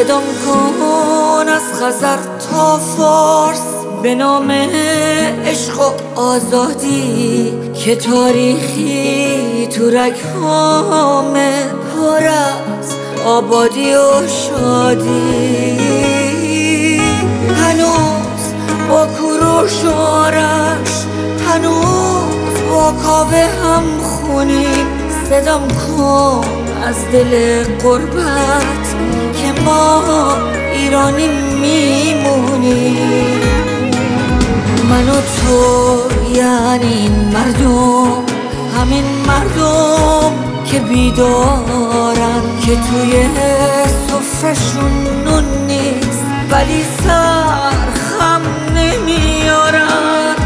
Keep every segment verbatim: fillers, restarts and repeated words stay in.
صدام کن از خزر تا فارس به نام عشق و آزادی که تاریخی تو رگ‌هامه پر از آبادی و شادی. هنوز با کوروش و آرش، هنوز با کاوه هم خونیم. صدام کن از دل غربت که ما ایرانی میمونیم. من و تو یعنی این مردم، همین مردم که بیدارن، که توی سفرشون نون نیست ولی سر خم نمیارن.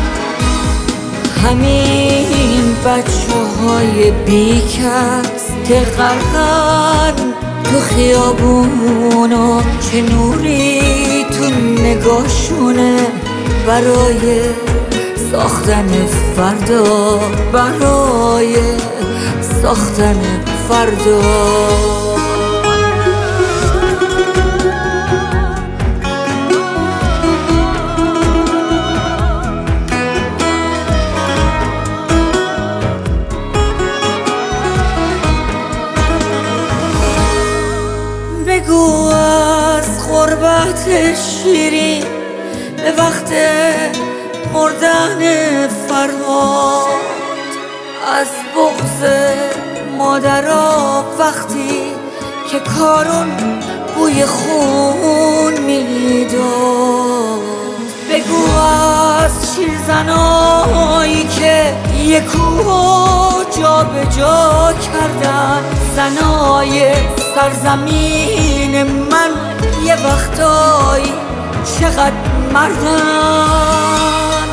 همین بچه های بیکس که غرقن تو خیابونا، چه نوری تو نگاهشونه برای ساختن فردا، برای ساختن فردا. بگو از غربت شیرین به وقت مردن فرهاد، از بغض مادرها وقتی که کارون بوی خون میداد. بگو از شیرزنایی که یک کوه جا به جا کردن، زنای سرزمین من یه وقتایی چقدر مردن.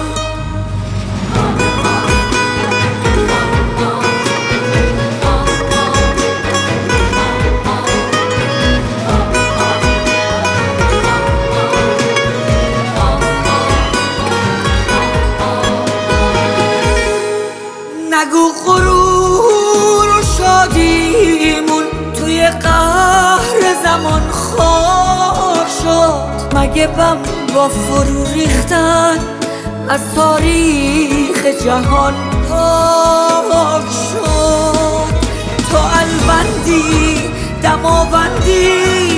نگو غرور و شادیمون توی قهر زمان خاک شد، مگه بم با فرو ریختن از تاریخ جهان پاک شد. تو البندی دماوندی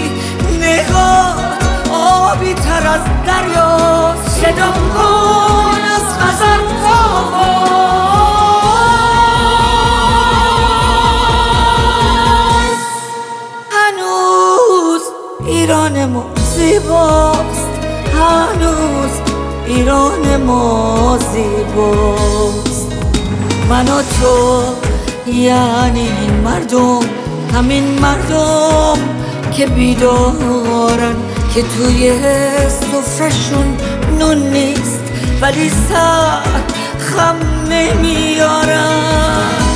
نگات آبی تر از دریاست. صدام کن از خزر تا ایران ما زیباست، هنوز ایران ما زیباست. من و تو یعنی این مردم، همین مردم که بیدارن، که توی سفرشون نون نیست ولی سر خم نمیارن.